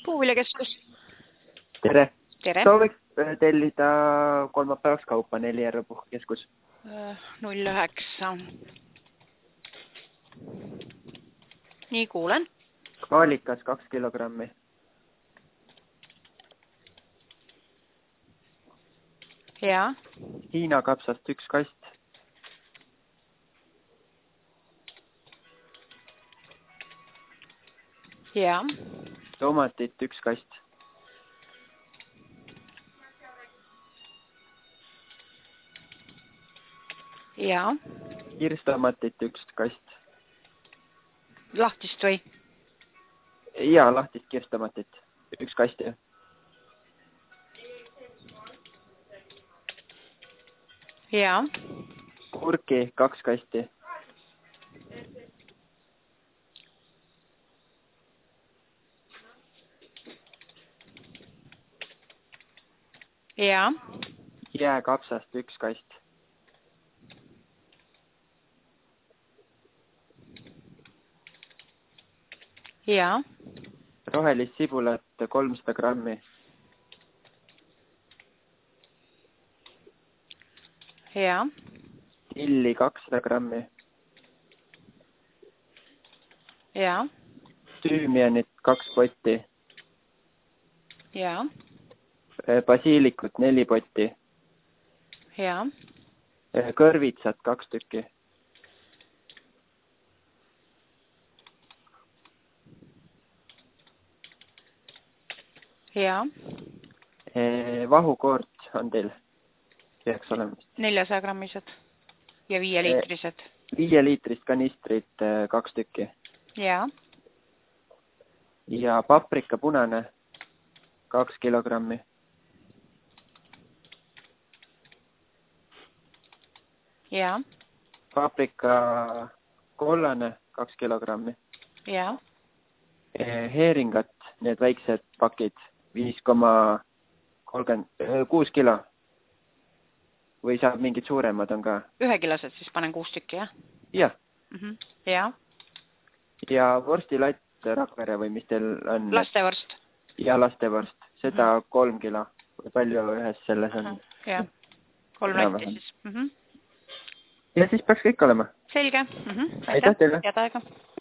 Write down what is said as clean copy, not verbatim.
Puuviljakeskus. Tere. Tere. Sooviks tellida kolmapäevaks kaupa Nelijärve puhkeskus. 09. Nii, kuulen. Kaalikas 2 kilogrammi. Ja. Hiina kapsast 1 kast. Ja. Tomatit 1 kast. Ja. Kirstomatit 1 kast. Lahtist või? Ja, lahtist kirstomatit 1 kast. Ja. Kurki 2 kasti. Ja. Jääkapsast 1 kast. Ja. Rohelist sibulat 300 grammi. Ja. Tilli 200 grammi. Ja. Tüümianit 2 potti. Ja. Basiilikut 4 potti. Ja. Kõrvitsat 2 tükki. Ja. Vahukoort on teil, peaks olema. 400 grammised ja 5 liitrised. 5 liitrist kanistrit 2 tükki. Ja. Ja paprika punane 2 kilogrammi. Ja. Paprika kollane 2 kilogrammi. Ja. Heeringat, need väiksed pakid 5,6 kilo. Või saab mingid suuremad on ka? 1-kilosed siis panen 6 tükki, jah? Jah. Ja. Ja vorstilatt Rakvere või mis teil on? Lastevorst. Ja lastevorst. Seda 3 kilo. Või palju ühes selles on? Jah. 3 latti siis. Ja siis peaks kõik olema. Selge. Aitäh teile. Head aega.